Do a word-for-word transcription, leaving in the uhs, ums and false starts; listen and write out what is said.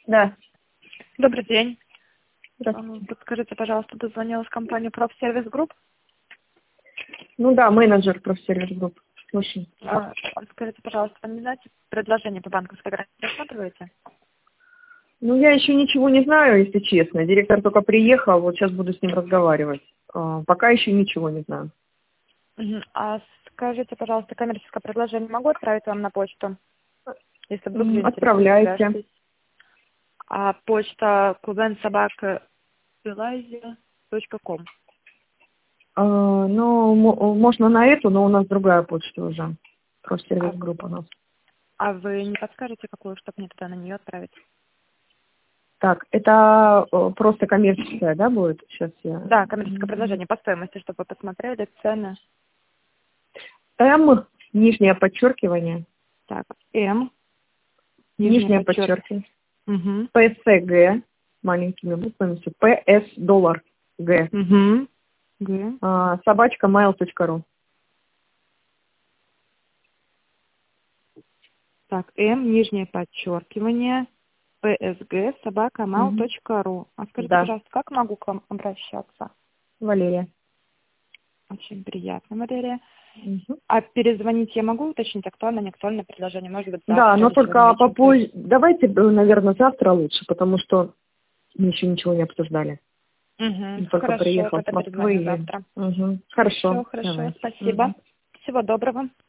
Да. Добрый день. Здравствуйте. А, Подскажите, пожалуйста, дозвонилась компания Профсервис Групп. Ну да, менеджер профсервис групп. Слушай. А, Скажите, пожалуйста, вы не знаете предложение по банковской гарантии рассматриваете? Ну, я еще ничего не знаю, если честно. Директор только приехал, вот сейчас буду с ним разговаривать. А, пока еще ничего не знаю. Мгм. А скажите, пожалуйста, коммерческое предложение могу отправить вам на почту? Если вдруг М, заинтересует, Отправляйте. свяжитесь. А почта кубенсобака точка ком. А, ну, мо- можно на эту, но у нас другая почта уже. А, Профсервис групп у нас. а вы не подскажете, какую, чтобы мне тогда на нее отправить? Так, это э, просто коммерческая, да, будет? Сейчас я... Да, коммерческое М, предложение по стоимости, чтобы вы посмотрели цены. М, нижнее подчеркивание, Так, М, нижнее нижнее подчеркивание. подчеркивание, Угу. ПСГ, маленькими буквами, ПС доллар Г. Угу. Г. А, собачка mail точка ру. Так, М, нижнее подчеркивание, псг, собака, мал Мгм. точка ру. А скажите, Да, пожалуйста, как могу к вам обращаться? Валерия. Очень приятно, Валерия. Мгм. А перезвонить я могу уточнить актуально, не актуальное предложение? Может быть, Да, завтра но или только сегодня вечером? То есть- попозже. Давайте, наверное, завтра лучше, потому что мы еще ничего не обсуждали. Угу. Он только Хорошо, приехал с тогда Москвы. перезвоню И... завтра. Мгм. Все Хорошо, хорошо, давайте. спасибо. Мгм. Всего доброго.